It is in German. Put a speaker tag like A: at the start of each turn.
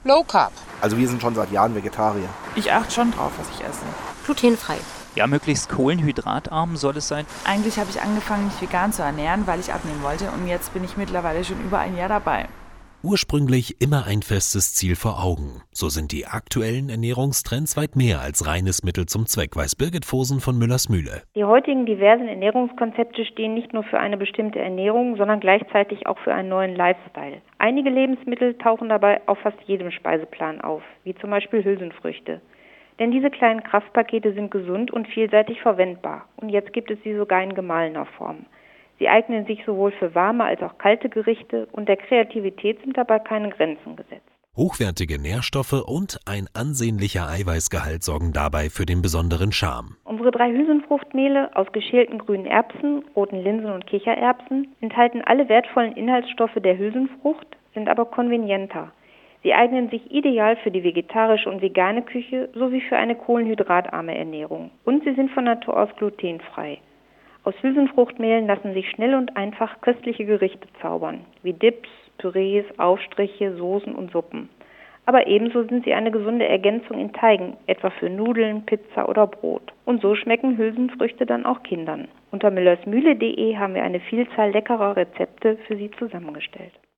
A: Low Carb.
B: Also wir sind schon seit Jahren Vegetarier.
C: Ich achte schon drauf, was ich esse.
D: Glutenfrei.
E: Ja, möglichst kohlenhydratarm soll es sein.
C: Eigentlich habe ich angefangen, mich vegan zu ernähren, weil ich abnehmen wollte. Und jetzt bin ich mittlerweile schon über ein Jahr dabei.
F: Ursprünglich immer ein festes Ziel vor Augen. So sind die aktuellen Ernährungstrends weit mehr als reines Mittel zum Zweck, weiß Birgit Vosen von Müllers Mühle.
G: Die heutigen diversen Ernährungskonzepte stehen nicht nur für eine bestimmte Ernährung, sondern gleichzeitig auch für einen neuen Lifestyle. Einige Lebensmittel tauchen dabei auf fast jedem Speiseplan auf, wie zum Beispiel Hülsenfrüchte. Denn diese kleinen Kraftpakete sind gesund und vielseitig verwendbar. Und jetzt gibt es sie sogar in gemahlener Form. Sie eignen sich sowohl für warme als auch kalte Gerichte und der Kreativität sind dabei keine Grenzen gesetzt.
F: Hochwertige Nährstoffe und ein ansehnlicher Eiweißgehalt sorgen dabei für den besonderen Charme.
G: Unsere 3 Hülsenfruchtmehle aus geschälten grünen Erbsen, roten Linsen und Kichererbsen enthalten alle wertvollen Inhaltsstoffe der Hülsenfrucht, sind aber konvenienter. Sie eignen sich ideal für die vegetarische und vegane Küche sowie für eine kohlenhydratarme Ernährung. Und sie sind von Natur aus glutenfrei. Aus Hülsenfruchtmehlen lassen sich schnell und einfach köstliche Gerichte zaubern, wie Dips, Pürees, Aufstriche, Soßen und Suppen. Aber ebenso sind sie eine gesunde Ergänzung in Teigen, etwa für Nudeln, Pizza oder Brot. Und so schmecken Hülsenfrüchte dann auch Kindern. Unter müllersmühle.de haben wir eine Vielzahl leckerer Rezepte für Sie zusammengestellt.